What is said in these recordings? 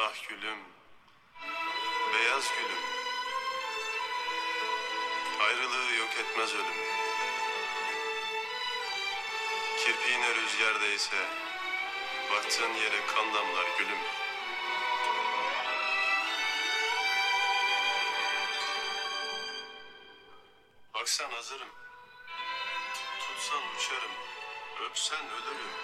Ah gülüm, beyaz gülüm, ayrılığı yok etmez ölüm. Kirpiğine rüzgar değse, baktığın yere kan damlar gülüm. Baksan hazırım, tutsan uçarım, öpsen ölürüm.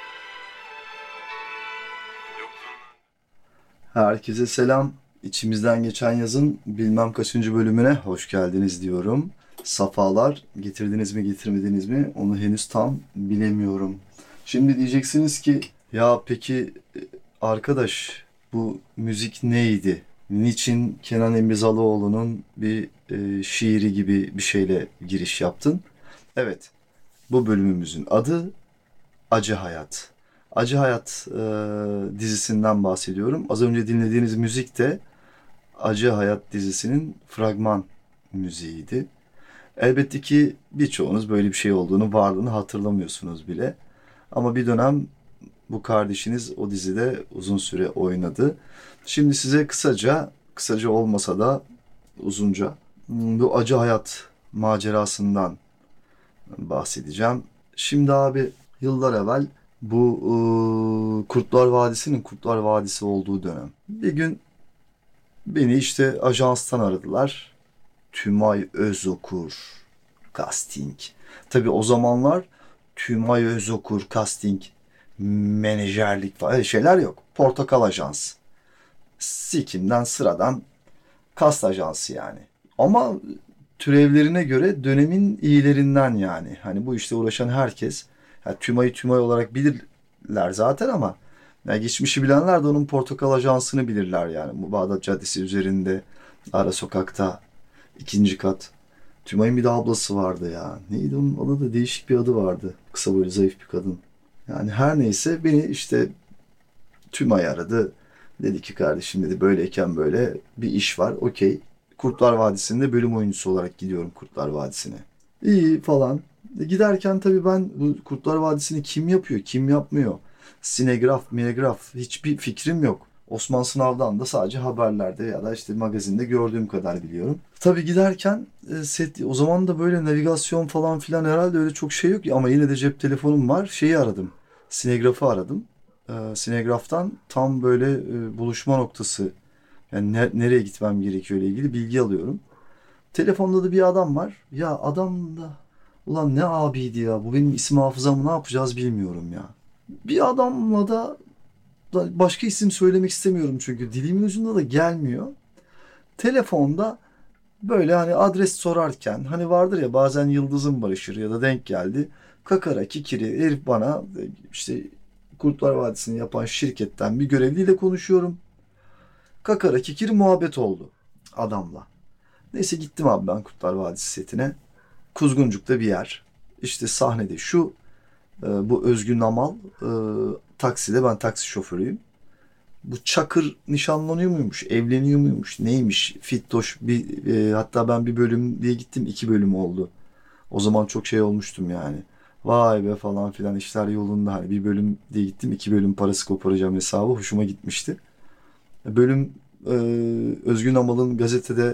Yokluğundan... Herkese selam. İçimizden geçen yazın bilmem kaçıncı bölümüne hoş geldiniz diyorum. Safalar getirdiniz mi getirmediniz mi onu henüz tam bilemiyorum. Şimdi diyeceksiniz ki ya peki arkadaş bu müzik neydi? Niçin Kenan Emirzaloğlu'nun bir şiiri gibi bir şeyle giriş yaptın? Evet, bu bölümümüzün adı Acı Hayat. Acı Hayat dizisinden bahsediyorum. Az önce dinlediğiniz müzik de Acı Hayat dizisinin fragman müziğiydi. Elbette ki birçoğunuz böyle bir şey olduğunu, varlığını hatırlamıyorsunuz bile. Ama bir dönem bu kardeşiniz o dizide uzun süre oynadı. Şimdi size kısaca olmasa da uzunca bu Acı Hayat macerasından bahsedeceğim. Şimdi abi yıllar evvel bu Kurtlar Vadisi'nin Kurtlar Vadisi olduğu dönem. Bir gün beni işte ajanstan aradılar. Tümay Özokur casting. Tabii o zamanlar Tümay Özokur casting, menajerlik falan öyle şeyler yok. Portakal Ajans. Sikimden sıradan kast ajansı yani. Ama türevlerine göre dönemin iyilerinden yani. Hani bu işte uğraşan herkes yani Tümay olarak bilirler zaten ama yani geçmişi bilenler de onun Portakal Ajansı'nı bilirler yani. Bu Bağdat Caddesi üzerinde ara sokakta ikinci kat. Tümay'ın bir de ablası vardı ya. Neydi onun adı da değişik bir adı vardı. Kısa boylu zayıf bir kadın. Yani her neyse beni işte Tümay aradı. Dedi ki kardeşim dedi böyleyken böyle bir iş var. Okey. Kurtlar Vadisi'nde bölüm oyuncusu olarak gidiyorum Kurtlar Vadisi'ne. İyi falan. Giderken tabii ben bu Kurtlar Vadisi'ni kim yapıyor, kim yapmıyor? Sinegraf, minegraf hiçbir fikrim yok. Osman Sınav'dan da sadece haberlerde ya da işte magazinde gördüğüm kadar biliyorum. Tabii giderken set o zaman da böyle navigasyon falan filan herhalde öyle çok şey yok ama yine de cep telefonum var. Şeyi aradım. Sinegrafı aradım. Sinegraf'tan tam böyle buluşma noktası yani nereye gitmem gerekiyor ile ilgili bilgi alıyorum. Telefonda da bir adam var. Ya adam da ulan ne abiydi ya bu benim isim hafızamı ne yapacağız bilmiyorum ya. Bir adamla da başka isim söylemek istemiyorum çünkü dilimin ucunda da gelmiyor. Telefonda böyle hani adres sorarken hani vardır ya bazen yıldızım barışır ya da denk geldi. Kakara kikiri herif bana işte Kurtlar Vadisi'ni yapan şirketten bir görevliyle konuşuyorum. Kakara kikiri muhabbet oldu adamla. Neyse gittim abi ben Kurtlar Vadisi setine. Kuzguncuk'ta bir yer. İşte sahnede şu bu Özgün Namal takside ben taksi şoförüyüm. Bu Çakır nişanlanıyor muymuş, evleniyor muymuş, neymiş, Fittoş bir hatta ben bir bölüm diye gittim 2 bölüm oldu. O zaman çok şey olmuştum yani. Vay be falan filan işler yolunda hani bir bölüm diye gittim 2 bölüm parası koparacağım hesabı hoşuma gitmişti. Bölüm e, Özgün Amal'ın gazetede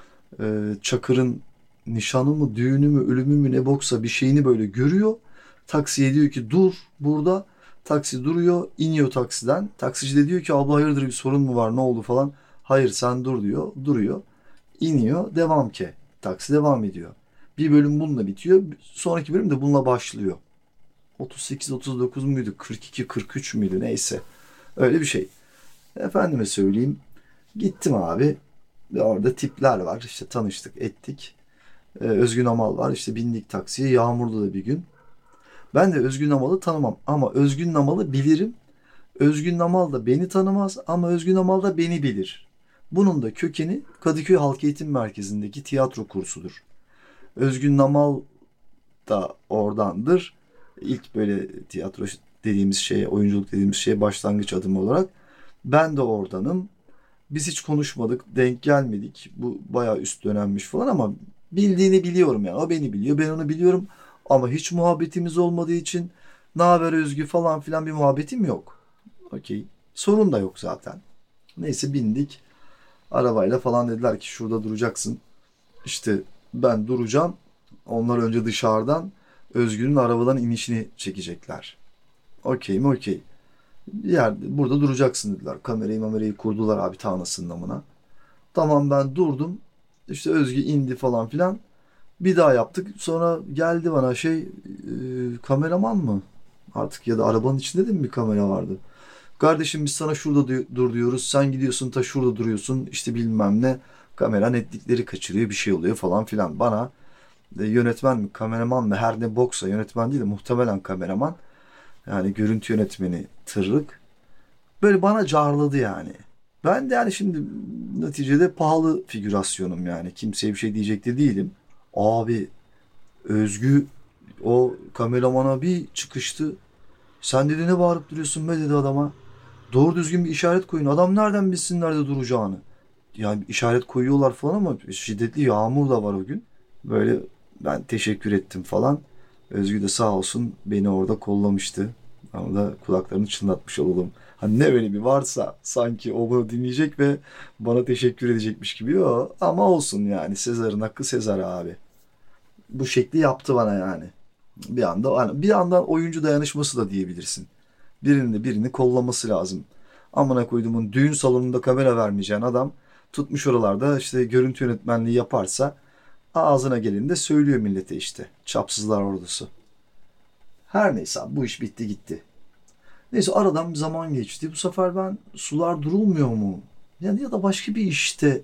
Çakır'ın nişanı mı, düğünü mü, ölümü mü ne boksa bir şeyini böyle görüyor. Taksiye diyor ki dur burada. Taksi duruyor, iniyor taksiden. Taksici de diyor ki abla hayırdır bir sorun mu var, ne oldu falan. Hayır sen dur diyor, duruyor. İniyor, devam ki. Taksi devam ediyor. Bir bölüm bununla bitiyor. Sonraki bölüm de bununla başlıyor. 38-39 muydu, 42-43 müydü neyse. Öyle bir şey. Efendime söyleyeyim. Gittim abi. Ve orada tipler var. İşte tanıştık, ettik. Özgün Amal var. İşte bindik taksiye. Yağmurlu da bir gün. Ben de Özgün Amal'ı tanımam. Ama Özgün Amal'ı bilirim. Özgün Amal da beni tanımaz ama Özgün Amal da beni bilir. Bunun da kökeni Kadıköy Halk Eğitim Merkezi'ndeki tiyatro kursudur. Özgün Amal da oradandır. İlk böyle tiyatro dediğimiz şeye, oyunculuk dediğimiz şeye başlangıç adımı olarak. Ben de oradanım. Biz hiç konuşmadık, denk gelmedik. Bu bayağı üst dönemmiş falan ama bildiğini biliyorum yani. O beni biliyor, ben onu biliyorum. Ama hiç muhabbetimiz olmadığı için ne haber Özgü falan filan bir muhabbetim yok. Okey. Sorun da yok zaten. Neyse bindik. Arabayla falan dediler ki şurada duracaksın. İşte ben duracağım. Onlar önce dışarıdan Özgür'ün arabadan inişini çekecekler. Okey mi? Okey. Bir yerde burada duracaksın dediler. Kamerayı kurdular abi ta anasının amına. Tamam ben durdum. İşte Özgü indi falan filan. Bir daha yaptık. Sonra geldi bana kameraman mı? Artık ya da arabanın içinde de mi bir kamera vardı? Kardeşim biz sana şurada dur diyoruz. Sen gidiyorsun ta şurada duruyorsun. İşte bilmem ne. Kamera netlikleri kaçırıyor bir şey oluyor falan filan. Bana yönetmen mi kameraman mı her ne boksa yönetmen değil de muhtemelen kameraman. Yani görüntü yönetmeni tırrık. Böyle bana carladı yani. Ben de yani şimdi neticede pahalı figürasyonum yani. Kimseye bir şey diyecek de değilim. Abi Özgü o kameramana bir çıkıştı. Sen dedi ne bağırıp duruyorsun be dedi adama. Doğru düzgün bir işaret koyun. Adam nereden bilsin nerede duracağını. Yani işaret koyuyorlar falan ama şiddetli yağmur da var o gün. Böyle ben teşekkür ettim falan. Özgü de sağ olsun beni orada kollamıştı. Ama da kulaklarını çınlatmış olalım. Hani ne böyle bir varsa sanki o bunu dinleyecek ve bana teşekkür edecekmiş gibi. Yok ama olsun yani. Sezar'ın hakkı Sezar abi. Bu şekli yaptı bana yani. Bir anda hani bir yandan oyuncu dayanışması da diyebilirsin. Birinin de birini kollaması lazım. Amına koyduğumun düğün salonunda kamera vermeyeceğin adam tutmuş oralarda işte görüntü yönetmenliği yaparsa ağzına geleni de söylüyor millete işte. Çapsızlar ordusu. Her neyse abi, bu iş bitti gitti. Neyse aradan bir zaman geçti. Bu sefer ben sular durulmuyor mu? Yani ya da başka bir işte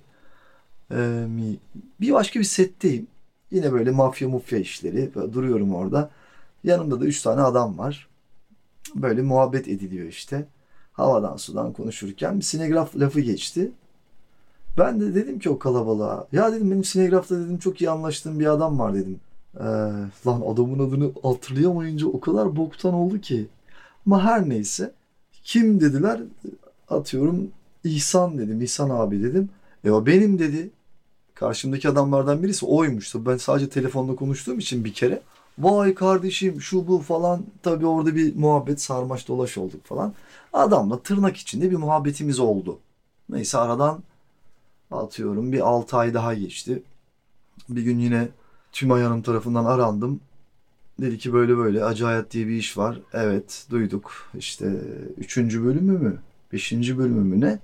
mi? Bir başka bir setteyim. Yine böyle mafya işleri. Böyle duruyorum orada. Yanımda da üç tane adam var. Böyle muhabbet ediliyor işte. Havadan sudan konuşurken bir sinegraf lafı geçti. Ben de dedim ki o kalabalığa. Ya dedim benim sinegrafta dedim çok iyi anlaştığım bir adam var dedim. Ee, lan adamın adını hatırlayamayınca o kadar boktan oldu ki. Ama her neyse. Kim dediler? Atıyorum İhsan dedim. İhsan abi dedim. O benim dedi. Karşımdaki adamlardan birisi oymuş. Tabii ben sadece telefonla konuştuğum için bir kere. Vay kardeşim şu bu falan. Tabii orada bir muhabbet sarmaş dolaş olduk falan. Adamla tırnak içinde bir muhabbetimiz oldu. Neyse aradan atıyorum bir 6 ay daha geçti. Bir gün yine Tümay Hanım tarafından arandım. Dedi ki böyle böyle Acayip diye bir iş var. Evet duyduk. İşte üçüncü bölümü mü? Beşinci bölümü mü ne?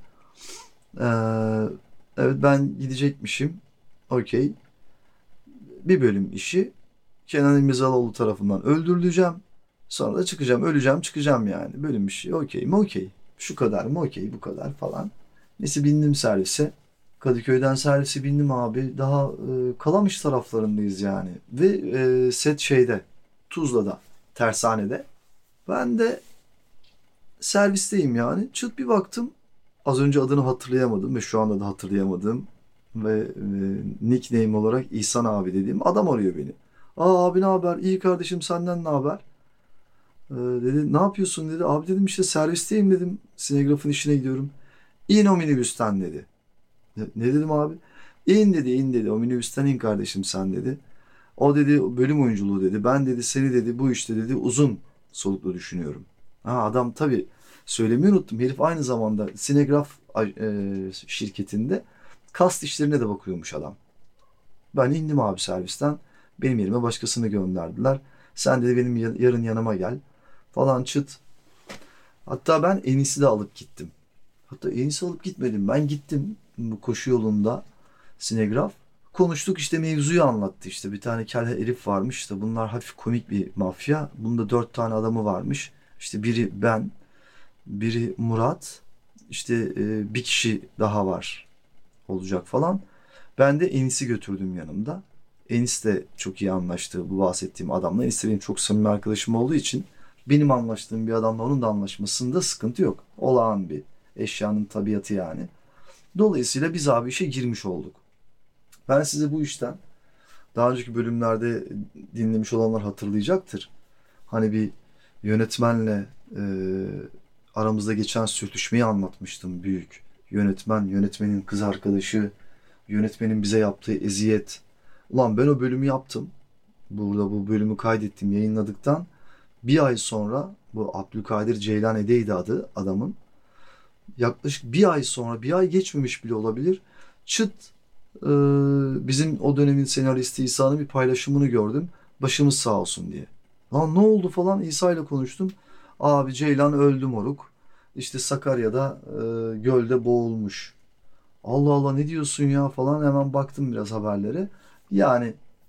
Ee, evet ben gidecekmişim. Okey. Bir bölüm işi Kenan İmirzalıoğlu tarafından öldürüleceğim. Sonra da çıkacağım. Öleceğim çıkacağım yani. Bölüm işi okey mi okey. Şu kadar mı okey bu kadar falan. Neyse bindim servise. Kadıköy'den servise bindim abi. Daha Kalamış taraflarındayız yani. Ve set Tuzla'da. Tersanede. Ben de servisteyim yani. Çıt bir baktım. Az önce adını hatırlayamadım ve şu anda da hatırlayamadım. Ve nickname olarak İhsan abi dediğim adam arıyor beni. Aa abi ne haber? İyi kardeşim senden ne haber? Dedi ne yapıyorsun dedi. Abi dedim işte servisteyim dedim. Sinegrafın işine gidiyorum. İn o minibüsten dedi. Ne dedim abi? İn dedi in dedi. O minibüsten in kardeşim sen dedi. O dedi bölüm oyunculuğu dedi. Ben dedi seni dedi bu işte dedi uzun soluklu düşünüyorum. Ha adam tabii söylemeyi unuttum. Herif aynı zamanda Sinegraf şirketinde kast işlerine de bakıyormuş adam. Ben indim abi servisten. Benim yerime başkasını gönderdiler. Sen dedi benim yarın yanıma gel falan çıt. Hatta ben Enis'i de alıp gittim. Hatta Enis'i alıp gitmedim. Ben gittim bu koşu yolunda Sinegraf. Konuştuk işte mevzuyu anlattı işte. Bir tane kel herif varmış işte bunlar hafif komik bir mafya. Bunda 4 tane adamı varmış. İşte biri ben, biri Murat, işte bir kişi daha var olacak falan. Ben de Enis'i götürdüm yanımda. Enis de çok iyi anlaştı bu bahsettiğim adamla. Enis de benim çok samimi arkadaşım olduğu için benim anlaştığım bir adamla onun da anlaşmasında sıkıntı yok. Olağan bir eşyanın tabiatı yani. Dolayısıyla biz abi işe girmiş olduk. Ben size bu işten daha önceki bölümlerde dinlemiş olanlar hatırlayacaktır. Hani bir yönetmenle e, aramızda geçen sürtüşmeyi anlatmıştım büyük. Yönetmenin kız arkadaşı, yönetmenin bize yaptığı eziyet. Ulan ben o bölümü yaptım. Burada bu bölümü kaydettim yayınladıktan bir ay sonra bu Abdülkadir Ceylan Ede'ydi adı adamın. yaklaşık bir ay sonra, bir ay geçmemiş bile olabilir. Çıt e, bizim o dönemin senaristi İsa'nın bir paylaşımını gördüm. Başımız sağ olsun diye. Lan ne oldu falan, İsa ile konuştum. Abi Ceylan öldü moruk. İşte Sakarya'da gölde boğulmuş. Allah Allah ne diyorsun ya falan, hemen baktım biraz haberlere. Yani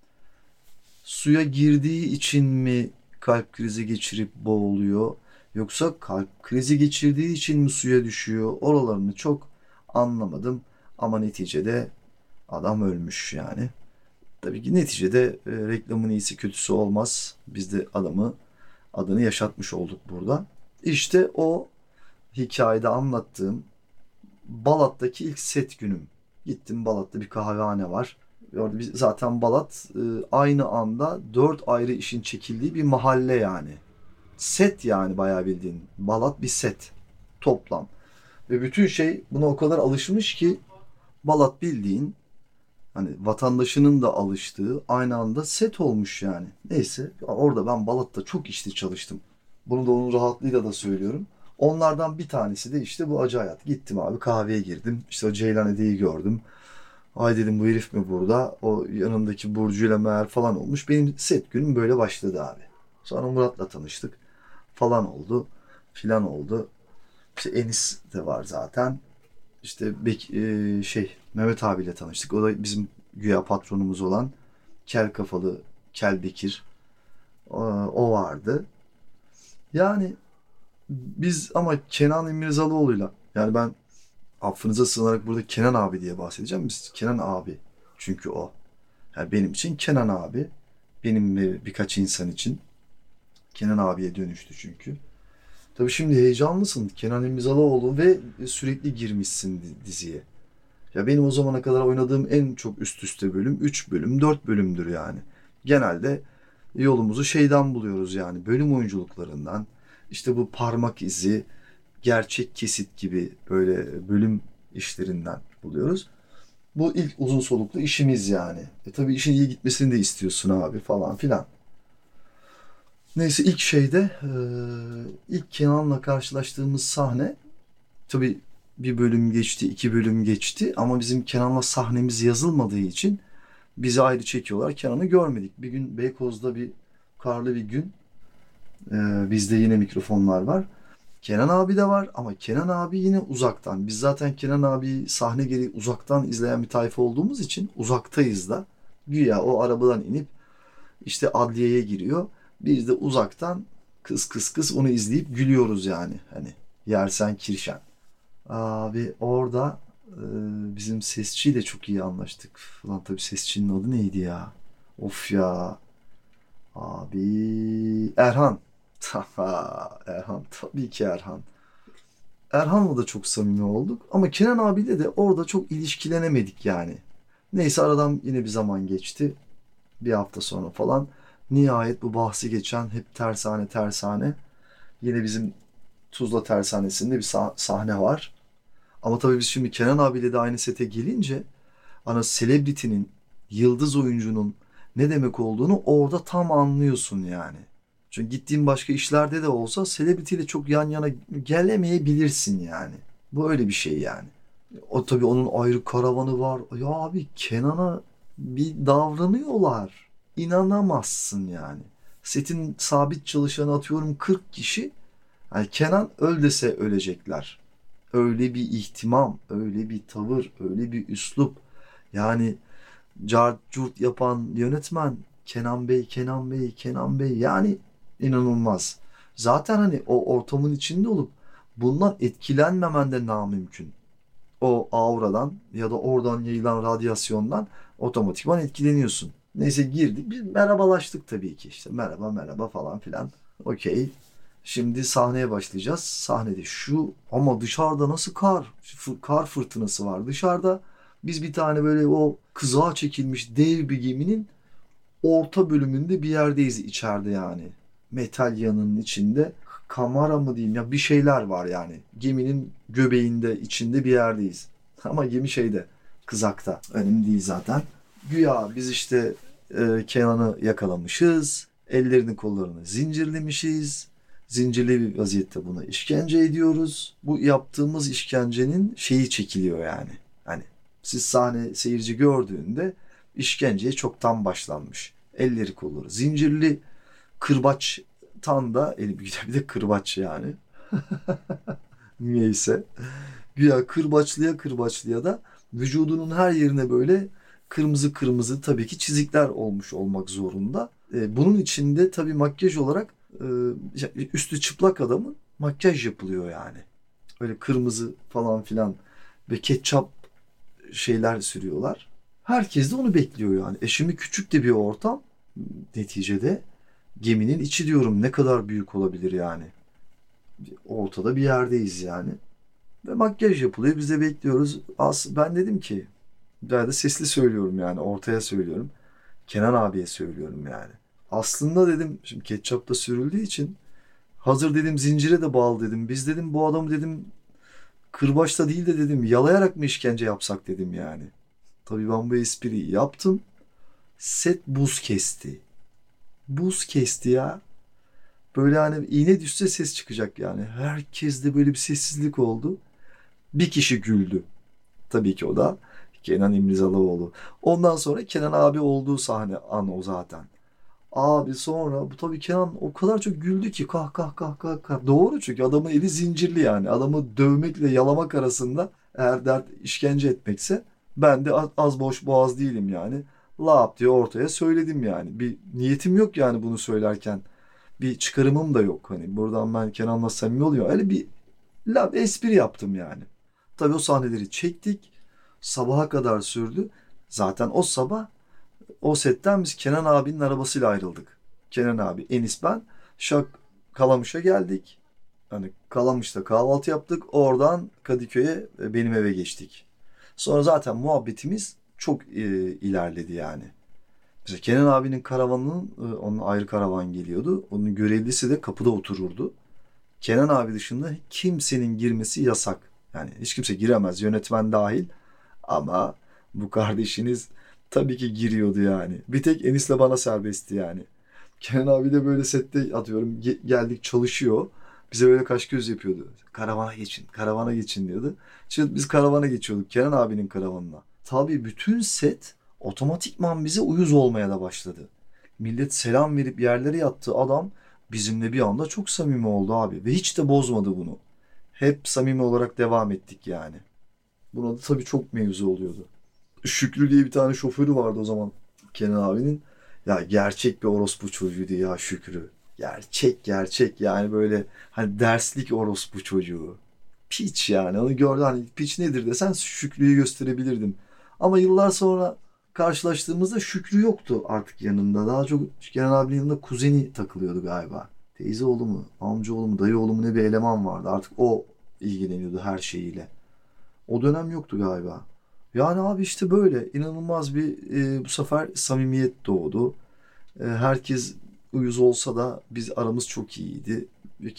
suya girdiği için mi kalp krizi geçirip boğuluyor? Yoksa kalp krizi geçirdiği için mi suya düşüyor? Oralarını çok anlamadım. Ama neticede adam ölmüş yani. Tabii ki neticede reklamın iyisi kötüsü olmaz. Biz de adını yaşatmış olduk burada. İşte o hikayede anlattığım Balat'taki ilk set günüm. Gittim, Balat'ta bir kahvehane var. Orada zaten Balat aynı anda 4 ayrı işin çekildiği bir mahalle yani. Set yani, bayağı bildiğin. Balat bir set. Toplam. Ve bütün şey buna o kadar alışmış ki Balat bildiğin, hani vatandaşının da alıştığı, aynı anda set olmuş yani. Neyse, orada ben Balat'ta çok işte çalıştım. Bunu da onun rahatlığıyla da söylüyorum. Onlardan bir tanesi de işte bu Acı Hayat. Gittim abi, kahveye girdim. İşte o Ceylan Ede'yi gördüm. Ay dedim, bu herif mi burada? O yanındaki Burcu'yla meğer falan olmuş. Benim set günüm böyle başladı abi. Sonra Murat'la tanıştık. Falan oldu. Filan oldu. İşte Enis de var zaten. İşte Mehmet abiyle tanıştık. O da bizim güya patronumuz olan kel kafalı Kel Bekir. O vardı. Yani biz ama Kenan İmirzalıoğlu'yla, yani ben affınıza sığınarak burada Kenan abi diye bahsedeceğim. Biz Kenan abi çünkü o. Yani benim için Kenan abi. Benim ve birkaç insan için Kenan abiye dönüştü çünkü. Tabii şimdi heyecanlısın. Kenan İmirzalıoğlu ve sürekli girmişsin diziye. Ya benim o zamana kadar oynadığım en çok üst üste bölüm 3 bölüm, 4 bölümdür yani. Genelde yolumuzu şeyden buluyoruz yani, bölüm oyunculuklarından. İşte bu parmak izi, gerçek kesit gibi böyle bölüm işlerinden buluyoruz. Bu ilk uzun soluklu işimiz yani. Tabii işin iyi gitmesini de istiyorsun abi falan filan. Neyse, ilk Kenan'la karşılaştığımız sahne, tabii bir bölüm geçti, 2 bölüm geçti ama bizim Kenan'la sahnemiz yazılmadığı için bizi ayrı çekiyorlar. Kenan'ı görmedik. Bir gün Beykoz'da bir karlı bir gün, bizde yine mikrofonlar var. Kenan abi de var ama Kenan abi yine uzaktan. Biz zaten Kenan abi sahne gereği uzaktan izleyen bir tayfa olduğumuz için uzaktayız da. Güya o arabadan inip işte adliyeye giriyor. Biz de uzaktan kıs kıs kıs onu izleyip gülüyoruz yani. Hani yersen kirşen. Abi orada bizim sesçiyle çok iyi anlaştık. Falan tabii sesçinin adı neydi ya? Of ya. Abi Erhan. Erhan, tabii ki Erhan. Erhan'la da çok samimi olduk ama Kenan abiyle de orada çok ilişkilenemedik yani. Neyse, aradan yine bir zaman geçti. Bir hafta sonra falan. Nihayet bu bahsi geçen hep tersane tersane. Yine bizim Tuzla Tersanesi'nde bir sahne var. Ama tabii biz şimdi Kenan abiyle de aynı sete gelince ana celebrity'nin, yıldız oyuncunun ne demek olduğunu orada tam anlıyorsun yani. Çünkü gittiğin başka işlerde de olsa celebrity ile çok yan yana gelemeyebilirsin yani. Bu öyle bir şey yani. O tabii onun ayrı karavanı var. Ya abi Kenan'a bir davranıyorlar. İnanamazsın yani. Setin sabit çalışanı atıyorum 40 kişi. Yani Kenan öl dese ölecekler. Öyle bir ihtimam, öyle bir tavır, öyle bir üslup. Yani cart curt yapan yönetmen Kenan Bey, Kenan Bey, Kenan Bey, yani inanılmaz. Zaten hani o ortamın içinde olup bundan etkilenmemen de namümkün. O auradan ya da oradan yayılan radyasyondan otomatikman etkileniyorsun. Neyse, girdik. Biz merhabalaştık tabii ki, işte merhaba merhaba falan filan. Okey. Şimdi sahneye başlayacağız. Sahnede şu ama dışarıda nasıl kar fırtınası var dışarıda. Biz bir tane böyle o kızağa çekilmiş dev bir geminin orta bölümünde bir yerdeyiz içeride yani. Metal yanının içinde. Kamera mı diyeyim ya, bir şeyler var yani. Geminin göbeğinde, içinde bir yerdeyiz. Ama gemi şeyde, kızakta. Önemli değil zaten. Güya biz işte Kenan'ı yakalamışız. Ellerini kollarını zincirlemişiz. Zincirli bir vaziyette buna işkence ediyoruz. Bu yaptığımız işkencenin şeyi çekiliyor yani. Hani siz sahne seyirci gördüğünde işkenceye çoktan başlanmış. Elleri kolları zincirli, kırbaçtan da bir de kırbaç yani. Niyeyse. Güya kırbaçlıya da vücudunun her yerine böyle kırmızı kırmızı tabii ki çizikler olmuş olmak zorunda. Bunun içinde tabii makyaj olarak üstü çıplak adamın makyaj yapılıyor yani. Öyle kırmızı falan filan ve ketçap şeyler sürüyorlar. Herkes de onu bekliyor yani. Şimdi küçük de bir ortam. Neticede geminin içi diyorum, ne kadar büyük olabilir yani. Ortada bir yerdeyiz yani. Ve makyaj yapılıyor. Biz de bekliyoruz. Ben dedim ki, daha da sesli söylüyorum yani, ortaya söylüyorum. Kenan abiye söylüyorum yani. Aslında dedim, şimdi ketçap da sürüldüğü için hazır dedim zincire de bağlı dedim. Biz dedim bu adamı dedim kırbaçla değil de dedim yalayarak mı işkence yapsak dedim yani. Tabii ben bu espriyi yaptım. Set buz kesti. Buz kesti ya. Böyle hani iğne düşse ses çıkacak yani. Herkeste böyle bir sessizlik oldu. Bir kişi güldü. Tabii ki o da Kenan İmirzalıoğlu. Ondan sonra Kenan abi olduğu sahne an o zaten. Abi sonra bu tabii Kenan o kadar çok güldü ki kah kah kah kah kah. Doğru, çünkü adamın eli zincirli yani. Adamı dövmekle yalamak arasında eğer dert işkence etmekse ben de az boş boğaz değilim yani. Lap diye ortaya söyledim yani. Bir niyetim yok yani bunu söylerken. Bir çıkarımım da yok. Hani buradan ben Kenan'la samimi oluyor. Öyle bir laf espri yaptım yani. Tabii o sahneleri çektik. Sabaha kadar sürdü. Zaten o sabah o setten biz Kenan abinin arabasıyla ayrıldık. Kenan abi, Enis, ben Şak Kalamış'a geldik. Hani Kalamış'ta kahvaltı yaptık. Oradan Kadıköy'e benim eve geçtik. Sonra zaten muhabbetimiz çok ilerledi yani. Mesela Kenan abinin karavanının onun ayrı karavan geliyordu. Onun görevlisi de kapıda otururdu. Kenan abi dışında kimsenin girmesi yasak. Yani hiç kimse giremez, yönetmen dahil. Ama bu kardeşiniz tabii ki giriyordu yani. Bir tek Enis'le bana serbestti yani. Kenan abi de böyle sette atıyorum geldik çalışıyor. Bize böyle kaş göz yapıyordu. Karavana geçin, karavana geçin diyordu. Şimdi biz karavana geçiyorduk, Kenan abinin karavanına. Tabii bütün set otomatikman bize uyuz olmaya da başladı. Millet selam verip yerlere yattı. Adam bizimle bir anda çok samimi oldu abi. Ve hiç de bozmadı bunu. Hep samimi olarak devam ettik yani. Buna da tabii çok mevzu oluyordu. Şükrü diye bir tane şoförü vardı o zaman Kenan abinin. Ya gerçek bir orospu çocuğuydu ya Şükrü. Gerçek gerçek yani, böyle hani derslik orospu çocuğu. Piç yani, onu gördü, hani piç nedir desen Şükrü'yü gösterebilirdim. Ama yıllar sonra karşılaştığımızda Şükrü yoktu artık yanında. Daha çok Kenan abinin yanında kuzeni takılıyordu galiba. Teyze oğlu mu, amca oğlu mu, dayı oğlu mu, ne bir eleman vardı. Artık o ilgileniyordu her şeyiyle. O dönem yoktu galiba. Yani abi işte böyle inanılmaz bir bu sefer samimiyet doğdu. Herkes uyuz olsa da biz aramız çok iyiydi.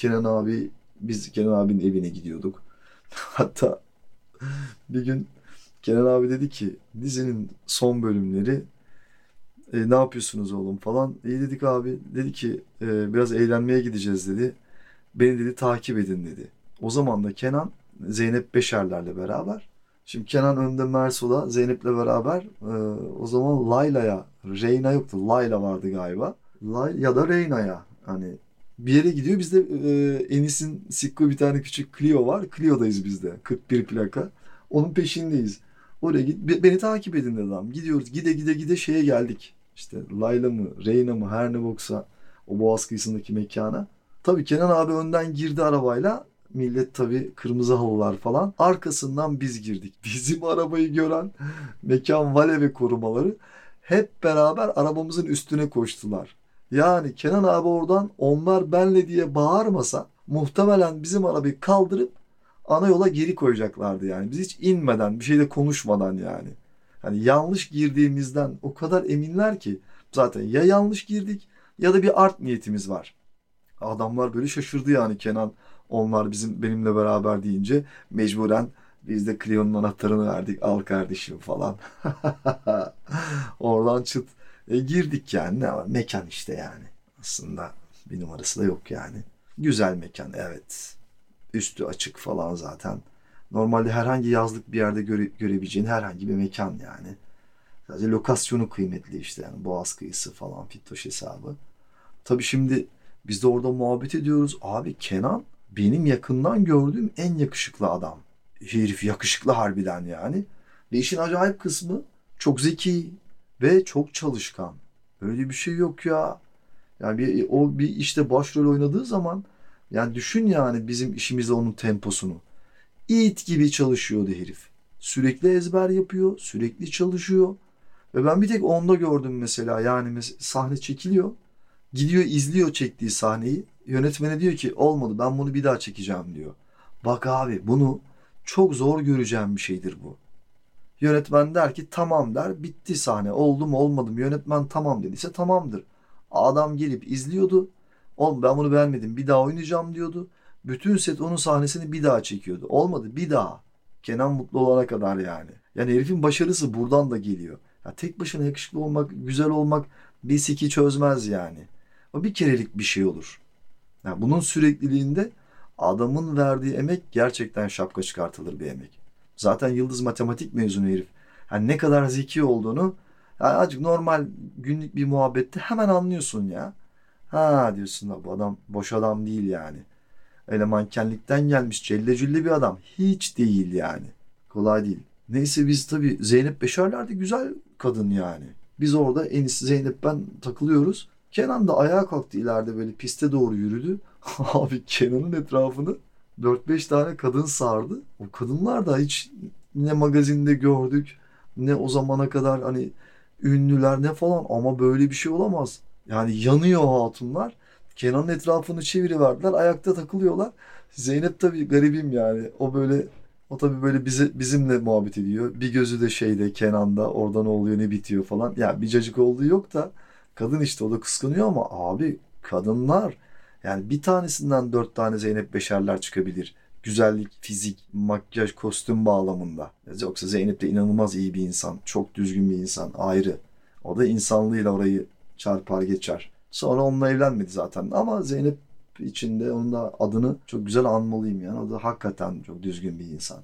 Biz Kenan abinin evine gidiyorduk. Hatta bir gün Kenan abi dedi ki dizinin son bölümleri ne yapıyorsunuz oğlum falan. İyi dedik abi. Dedi ki biraz eğlenmeye gideceğiz dedi. Beni dedi takip edin dedi. O zaman da Kenan Zeynep Beşerlerle beraber. Şimdi Kenan önde Merso'da Zeynep'le beraber o zaman Layla'ya, Reyna yoktu. Layla vardı galiba. Ya da Reyna'ya hani bir yere gidiyor. Bizde Enis'in Sikko bir tane küçük Clio var. Clio'dayız biz de. 41 plaka. Onun peşindeyiz. Oraya beni takip edin dedi adam. Gidiyoruz. Gide gide gide şeye geldik. İşte Layla mı, Reyna mı, her ne boksa o Boğaz kıyısındaki mekana. Tabii Kenan abi önden girdi arabayla. Millet tabii kırmızı halılar falan. Arkasından biz girdik. Bizim arabayı gören mekan vale ve korumaları hep beraber arabamızın üstüne koştular. Yani Kenan abi oradan onlar benle diye bağırmasa muhtemelen bizim arabayı kaldırıp ana yola geri koyacaklardı yani. Biz hiç inmeden, bir şey de konuşmadan yani. Hani yanlış girdiğimizden o kadar eminler ki zaten ya yanlış girdik ya da bir art niyetimiz var. Adamlar böyle şaşırdı yani, Kenan onlar benimle beraber deyince mecburen biz de Clio'nun anahtarını verdik, al kardeşim falan. Oradan çıt girdik yani, ne var mekan işte yani. Aslında bir numarası da yok yani. Güzel mekan, evet. Üstü açık falan zaten. Normalde herhangi yazlık bir yerde görebileceğin herhangi bir mekan yani. Sadece lokasyonu kıymetli işte yani Boğaz kıyısı falan Fittoş hesabı. Tabii şimdi biz de orada muhabbet ediyoruz. Abi Kenan benim yakından gördüğüm en yakışıklı adam. Herif yakışıklı harbiden yani. Ve işin acayip kısmı çok zeki ve çok çalışkan. Öyle bir şey yok ya. Yani o bir işte başrol oynadığı zaman yani düşün yani bizim işimizde onun temposunu. İt gibi çalışıyordu herif. Sürekli ezber yapıyor, sürekli çalışıyor. Ve ben bir tek onda gördüm mesela. Yani sahne çekiliyor. Gidiyor izliyor çektiği sahneyi. Yönetmene diyor ki olmadı ben bunu bir daha çekeceğim diyor. Bak abi bunu çok zor göreceğim bir şeydir bu. Yönetmen der ki tamam der bitti sahne oldu mu olmadı mı yönetmen tamam dediyse tamamdır. Adam gelip izliyordu. Oğlum ben bunu beğenmedim bir daha oynayacağım diyordu. Bütün set onun sahnesini bir daha çekiyordu. Olmadı bir daha. Kenan mutlu olana kadar yani. Yani herifin başarısı buradan da geliyor. Ya tek başına yakışıklı olmak, güzel olmak bir siki çözmez yani. O bir kerelik bir şey olur. Yani bunun sürekliliğinde adamın verdiği emek gerçekten şapka çıkartılır bir emek. Zaten Yıldız matematik mezunu herif. Yani ne kadar zeki olduğunu yani azıcık normal günlük bir muhabbette hemen anlıyorsun ya. Ha diyorsun da bu adam boş adam değil yani. Öyle mankenlikten gelmiş celle cülle bir adam. Hiç değil yani. Kolay değil. Neyse biz tabii Zeynep Beşerler de güzel kadın yani. Biz orada Enis, Zeynep ben takılıyoruz. Kenan da ayağa kalktı ileride böyle piste doğru yürüdü. Abi Kenan'ın etrafını dört beş tane kadın sardı. O kadınlar da hiç ne magazinde gördük ne o zamana kadar hani ünlüler ne falan ama böyle bir şey olamaz. Yani yanıyor o hatunlar. Kenan'ın etrafını çeviriverdiler. Ayakta takılıyorlar. Zeynep tabii garibim yani. O tabii böyle bizimle muhabbet ediyor. Bir gözü de şeyde Kenan'da orada ne oluyor ne bitiyor falan. Ya bir cacık olduğu yok da kadın işte o da kıskanıyor ama abi kadınlar yani bir tanesinden dört tane Zeynep Beşerler çıkabilir. Güzellik, fizik, makyaj, kostüm bağlamında. Yoksa Zeynep de inanılmaz iyi bir insan. Çok düzgün bir insan. Ayrı. O da insanlığıyla orayı çarpar geçer. Sonra onunla evlenmedi zaten. Ama Zeynep içinde onun da adını çok güzel anmalıyım yani. O da hakikaten çok düzgün bir insan.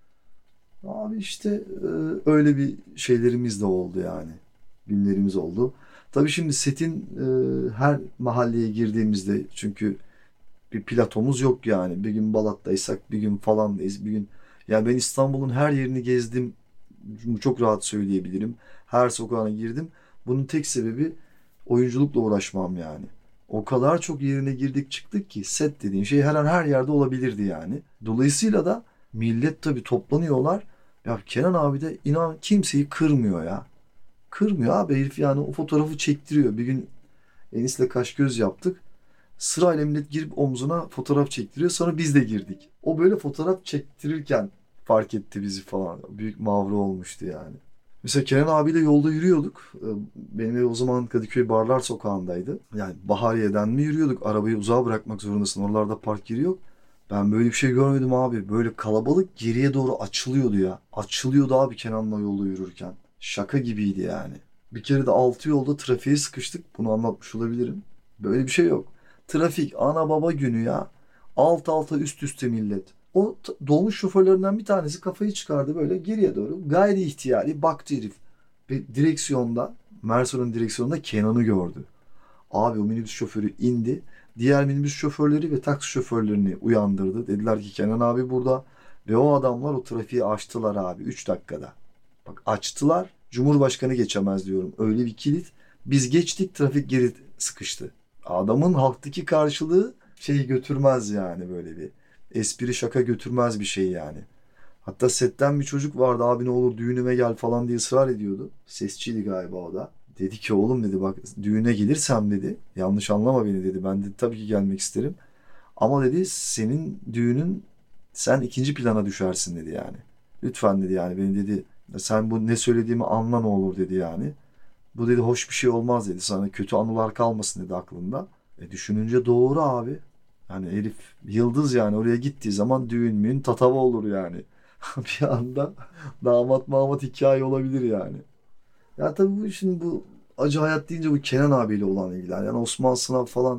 Abi işte öyle bir şeylerimiz de oldu yani. Günlerimiz oldu. Tabii şimdi setin her mahalleye girdiğimizde çünkü bir platomuz yok yani. Bir gün Balat'taysak bir gün falandayız. Bir gün yani ben İstanbul'un her yerini gezdim. Çok rahat söyleyebilirim. Her sokağına girdim. Bunun tek sebebi oyunculukla uğraşmam yani. O kadar çok yerine girdik çıktık ki set dediğin şey her an her yerde olabilirdi yani. Dolayısıyla da millet tabii toplanıyorlar. Ya Kenan abi de inan kimseyi kırmıyor ya. Kırmıyor abi herif yani o fotoğrafı çektiriyor. Bir gün Enis'le kaş göz yaptık. Sırayla millet girip omzuna fotoğraf çektiriyor. Sonra biz de girdik. O böyle fotoğraf çektirirken fark etti bizi falan. Büyük mavra olmuştu yani. Mesela Kenan abiyle yolda yürüyorduk. Benim ev o zaman Kadıköy Barlar Sokağı'ndaydı. Yani Bahariye'den mi yürüyorduk? Arabayı uzağa bırakmak zorundasın. Oralarda park yeri yok. Ben böyle bir şey görmedim abi. Böyle kalabalık geriye doğru açılıyordu ya. Açılıyordu abi Kenan'la yolda yürürken. Şaka gibiydi yani. Bir kere de altı yolda trafiğe sıkıştık. Bunu anlatmış olabilirim. Böyle bir şey yok. Trafik ana baba günü ya. Alt alta üst üste millet. O dolmuş şoförlerinden bir tanesi kafayı çıkardı böyle geriye doğru. Gayri ihtiyari baktı herif. Bir direksiyonda, Merso'nun direksiyonunda Kenan'ı gördü. Abi o minibüs şoförü indi. Diğer minibüs şoförleri ve taksi şoförlerini uyandırdı. Dediler ki Kenan abi burada. Ve o adamlar o trafiği açtılar abi 3 dakikada. Bak açtılar. Cumhurbaşkanı geçemez diyorum. Öyle bir kilit. Biz geçtik trafik geri sıkıştı. Adamın halktaki karşılığı şeyi götürmez yani böyle bir. Espri şaka götürmez bir şey yani. Hatta setten bir çocuk vardı abi ne olur düğünüme gel falan diye ısrar ediyordu. Sesçiydi galiba o da. Dedi ki oğlum dedi bak düğüne gelirsem dedi yanlış anlama beni dedi. Ben de tabii ki gelmek isterim. Ama dedi senin düğünün sen ikinci plana düşersin dedi yani. Lütfen dedi yani beni dedi sen bu ne söylediğimi anla ne olur dedi yani. Bu dedi hoş bir şey olmaz dedi. Sana kötü anılar kalmasın dedi aklında. Düşününce doğru abi. Hani herif yıldız yani oraya gittiği zaman düğün müğün tatava olur yani. Bir anda damat mamat hikaye olabilir yani. Ya tabii bu şimdi bu acı hayat deyince bu Kenan abiyle olan ilgiler. Yani Osman Sınav falan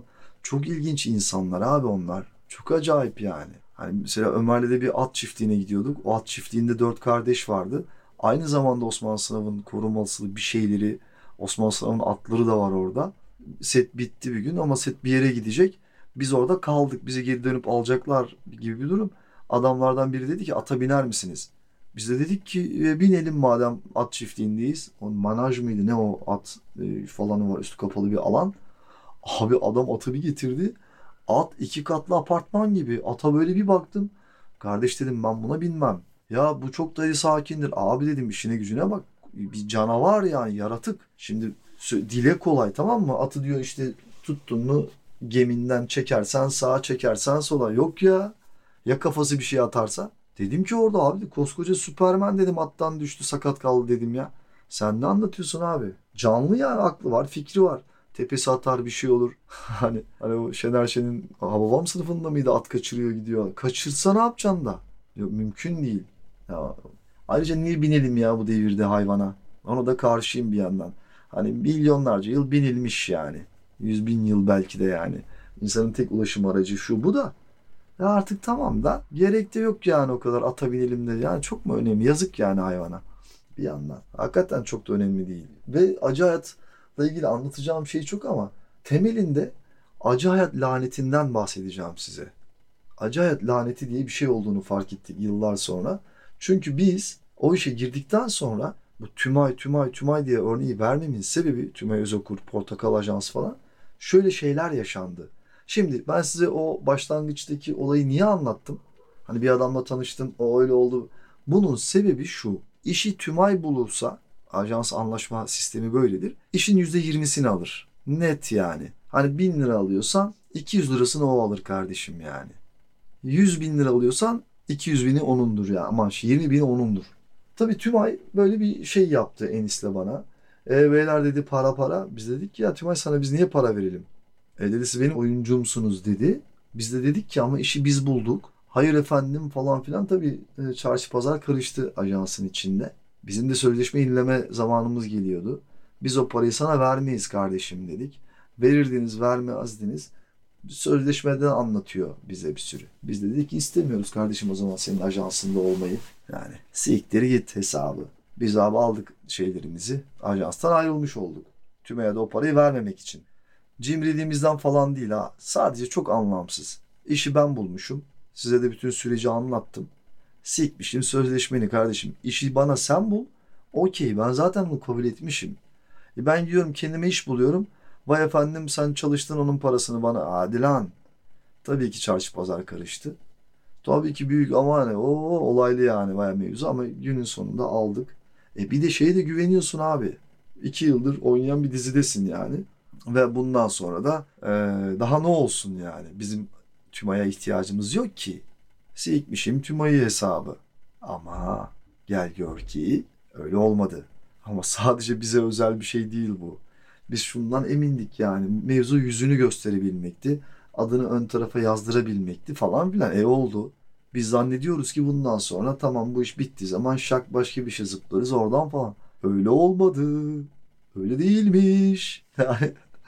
Çok ilginç insanlar abi onlar. Çok acayip yani. Hani mesela Ömer'le de bir at çiftliğine gidiyorduk. O at çiftliğinde 4 kardeş vardı. Aynı zamanda Osman Sınav'ın koruması bir şeyleri, Osman Sınav'ın atları da var orada. Set bitti bir gün ama set bir yere gidecek. Biz orada kaldık. Bizi geri dönüp alacaklar gibi bir durum. Adamlardan biri dedi ki ata biner misiniz? Biz de dedik ki binelim madem at çiftliğindeyiz. O manaj mıydı ne o at falanı var üstü kapalı bir alan. Abi adam atı bir getirdi. At 2 katlı apartman gibi. Ata böyle bir baktım. Kardeş dedim ben buna binmem. Ya bu çok da sakindir. Abi dedim işine gücüne bak. Bir canavar yani yaratık. Şimdi dile kolay tamam mı? Atı diyor işte tuttun mu geminden çekersen sağa çekersen sola. Yok ya. Ya kafası bir şey atarsa? Dedim ki orada abi koskoca Süpermen dedim attan düştü sakat kaldı dedim ya. Sen ne anlatıyorsun abi? Canlı yani aklı var fikri var. Tepesi atar bir şey olur. Hani o Şener Şen'in Hababam sınıfında mıydı at kaçırıyor gidiyor. Kaçırsa ne yapacaksın da? Yok mümkün değil. Ya, ayrıca niye binelim ya bu devirde hayvana? Ona da karşıyım bir yandan. Hani milyonlarca yıl binilmiş yani. 100.000 yıl belki de yani. İnsanın tek ulaşım aracı şu bu da. Ya artık tamam da gerek de yok yani o kadar ata binelim de. Yani çok mu önemli? Yazık yani hayvana bir yandan. Hakikaten çok da önemli değil. Ve acı hayatla ilgili anlatacağım şey çok ama temelinde acı hayat lanetinden bahsedeceğim size. Acı hayat laneti diye bir şey olduğunu fark ettik yıllar sonra. Çünkü biz o işe girdikten sonra bu tümay diye örneği vermemin sebebi Tümay Özokur, Portakal Ajans falan şöyle şeyler yaşandı. Şimdi ben size o başlangıçtaki olayı niye anlattım? Hani bir adamla tanıştım, o öyle oldu. Bunun sebebi şu. İşi Tümay bulursa, ajans anlaşma sistemi böyledir. İşin %20'sini alır. Net yani. Hani 1.000 lira alıyorsan 200 lirasını o alır kardeşim yani. 100.000 lira alıyorsan 200.000'i onundur ya. Aman 20.000'i onundur. Tabii Tümay böyle bir şey yaptı Enis'le bana. Beyler dedi para. Biz dedik ki ya Tümay sana biz niye para verelim? Dedi siz benim oyuncumsunuz dedi. Biz de dedik ki ama işi biz bulduk. Hayır efendim falan filan tabii çarşı pazar karıştı ajansın içinde. Bizim de sözleşme yenileme zamanımız geliyordu. Biz o parayı sana vermeyiz kardeşim dedik. Verirdiniz vermezdiniz. Sözleşmeden anlatıyor bize bir sürü. Biz de dedik ki istemiyoruz kardeşim o zaman senin ajansında olmayı. Yani siktir git hesabı. Biz abi aldık şeylerimizi. Ajanstan ayrılmış olduk. TÜME'ye de o parayı vermemek için. Cimriliğimizden falan değil ha. Sadece çok anlamsız. İşi ben bulmuşum. Size de bütün süreci anlattım. Sikmişim sözleşmeni kardeşim. İşi bana sen bul. Okey ben zaten bunu kabul etmişim. Ben gidiyorum kendime iş buluyorum. Vay efendim sen çalıştın onun parasını bana. Hadi lan. Tabii ki çarşı pazar karıştı. Tabii ki büyük ama hani o olaylı yani bayağı mevzu ama günün sonunda aldık. Bir de şeye de güveniyorsun abi. 2 yıldır oynayan bir dizidesin yani. Ve bundan sonra da daha ne olsun yani. Bizim Tümay'a ihtiyacımız yok ki. Sikmişim Tümay'ı hesabı. Ama gel gör ki öyle olmadı. Ama sadece bize özel bir şey değil bu. Biz şundan emindik yani. Mevzu yüzünü gösterebilmekti. Adını ön tarafa yazdırabilmekti falan filan. Oldu. Biz zannediyoruz ki bundan sonra tamam bu iş bittiği zaman şak başka bir şey zıplarız oradan falan. Öyle olmadı. Öyle değilmiş. Yani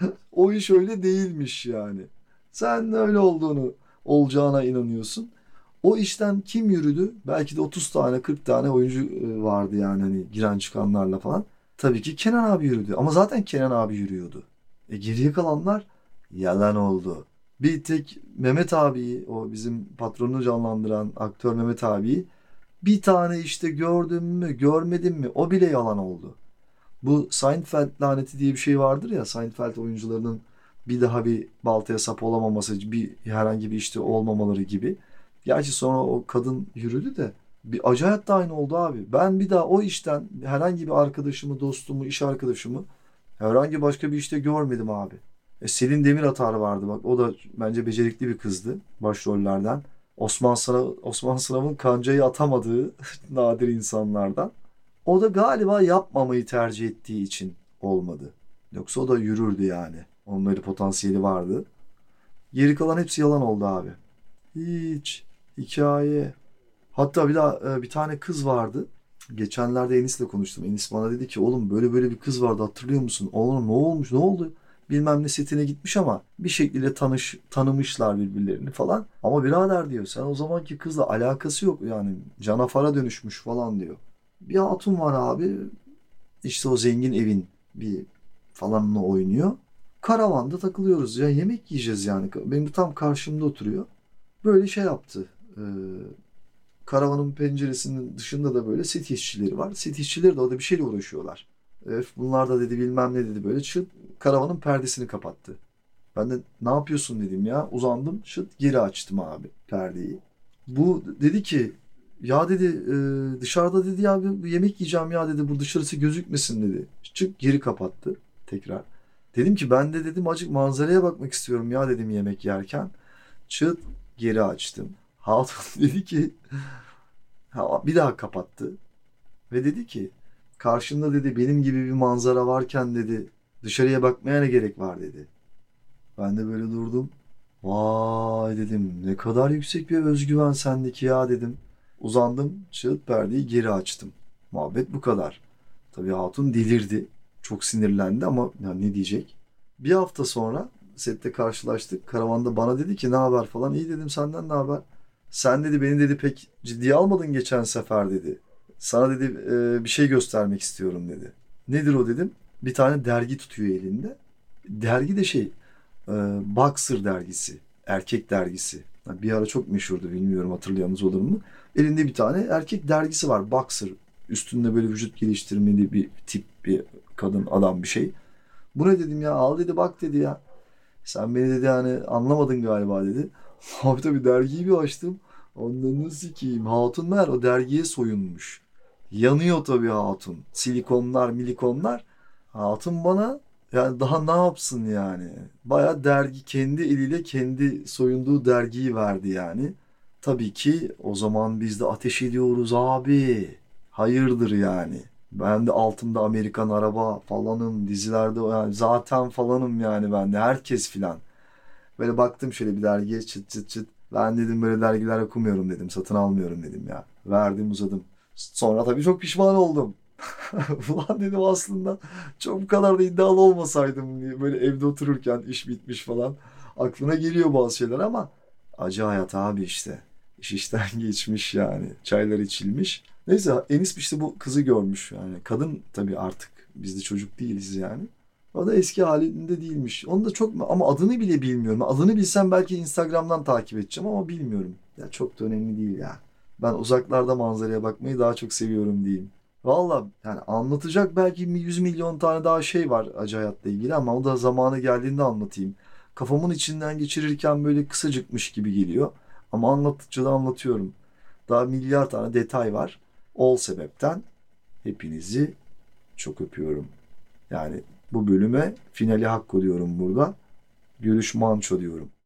o iş öyle değilmiş yani. Sen öyle olacağına inanıyorsun. O işten kim yürüdü? Belki de 30 tane 40 tane oyuncu vardı yani hani giren çıkanlarla falan. Tabii ki Kenan abi yürüdü. Ama zaten Kenan abi yürüyordu. Geriye kalanlar yalan oldu. Bir tek Mehmet abiyi, o bizim patronunu canlandıran aktör Mehmet abiyi bir tane işte gördüm mü, görmedim mi o bile yalan oldu. Bu Seinfeld laneti diye bir şey vardır ya, Seinfeld oyuncularının bir daha bir baltaya sap olamaması, bir herhangi bir işte olmamaları gibi. Gerçi sonra o kadın yürüdü de bir acayip de aynı oldu abi. Ben bir daha o işten herhangi bir arkadaşımı, dostumu, iş arkadaşımı herhangi başka bir işte görmedim abi. Selin Demiratar vardı bak. O da bence becerikli bir kızdı başrollerden. Osman Sınav'ın kancayı atamadığı nadir insanlardan. O da galiba yapmamayı tercih ettiği için olmadı. Yoksa o da yürürdü yani. Onun öyle potansiyeli vardı. Geri kalan hepsi yalan oldu abi. Hiç. Hikaye. Hatta bir tane kız vardı. Geçenlerde Enis'le konuştum. Enis bana dedi ki oğlum böyle bir kız vardı hatırlıyor musun? Oğlum ne olmuş ne oldu? bilmem ne setine gitmiş ama bir şekilde tanımışlar birbirlerini falan. Ama birader diyor, sen o zamanki kızla alakası yok yani, canafara dönüşmüş falan diyor. Bir hatun var abi, işte o zengin evin bir falanla oynuyor. Karavanda takılıyoruz ya, yemek yiyeceğiz yani. Benim tam karşımda oturuyor. Böyle şey yaptı. Ee, Karavanın penceresinin dışında da böyle set işçileri var. Set işçileri de orada bir şeyle uğraşıyorlar. Bunlar da dedi bilmem ne dedi, böyle çıt karavanın perdesini kapattı. Ben de ne yapıyorsun dedim ya. Uzandım, çıt geri açtım abi perdeyi. Bu dedi ki, ya dedi dışarıda dedi ya bir yemek yiyeceğim ya dedi, bu dışarısı gözükmesin dedi. Çık geri kapattı tekrar. Dedim ki ben de dedim acık manzaraya bakmak istiyorum ya dedim yemek yerken. Çıt geri açtım. Hatun dedi ki, bir daha kapattı ve dedi ki, karşında dedi benim gibi bir manzara varken dedi dışarıya bakmaya ne gerek var dedi. Ben de böyle durdum. Vay dedim, ne kadar yüksek bir özgüven sendeki ya dedim. Uzandım, çığlık perdeyi geri açtım. Muhabbet bu kadar. Tabii hatun delirdi. Çok sinirlendi ama ya ne diyecek? Bir hafta sonra sette karşılaştık. Karavanda bana dedi ki ne haber falan. İyi dedim, senden ne haber? Sen dedi beni dedi pek ciddiye almadın geçen sefer dedi. Sana dedi bir şey göstermek istiyorum dedi. Nedir o dedim. Bir tane dergi tutuyor elinde. Dergi de şey, e, Boxer dergisi. Erkek dergisi. Yani bir ara çok meşhurdu, bilmiyorum hatırlayanınız olur mu? Elinde bir tane erkek dergisi var, Boxer. Üstünde böyle vücut geliştirmeli bir tip, bir kadın adam bir şey. Bu ne dedim ya, al dedi bak dedi ya. Sen beni dedi yani anlamadın galiba dedi. Abi tabii dergiyi bir açtım. Ondan sikeyim. Hatun meğer o dergiye soyunmuş. Yanıyor tabii hatun. Silikonlar, milikonlar. Hatun bana yani daha ne yapsın yani. Baya dergi, kendi eliyle kendi soyunduğu dergiyi verdi yani. Tabii ki o zaman biz de ateş ediyoruz abi. Hayırdır yani. Ben de altımda Amerikan araba falanım, dizilerde yani zaten falanım yani, ben de herkes filan. Böyle baktım şöyle bir dergiye, çıt çıt çıt. Ben dedim böyle dergiler okumuyorum dedim. Satın almıyorum dedim ya. Verdim, uzadım. Sonra tabii çok pişman oldum. Ulan dedim, aslında çok bu kadar da iddialı olmasaydım diye, böyle evde otururken iş bitmiş falan. Aklına geliyor bazı şeyler ama acı hayat abi işte. İş işten geçmiş yani. Çaylar içilmiş. Neyse Enis işte bu kızı görmüş yani. Kadın tabii artık, biz de çocuk değiliz yani. O da eski halinde değilmiş. Onu da çok, ama adını bile bilmiyorum. Adını bilsem belki Instagram'dan takip edeceğim ama bilmiyorum. Ya çok da önemli değil ya. Ben uzaklarda manzaraya bakmayı daha çok seviyorum diyeyim. Valla yani anlatacak belki 100 milyon tane daha şey var acı hayatla ilgili ama o da zamanı geldiğinde anlatayım. Kafamın içinden geçirirken böyle kısacıkmış gibi geliyor. Ama anlattıkça da anlatıyorum. Daha milyar tane detay var. O sebepten hepinizi çok öpüyorum. Yani bu bölüme finali hak diyorum burada. Görüş manço diyorum.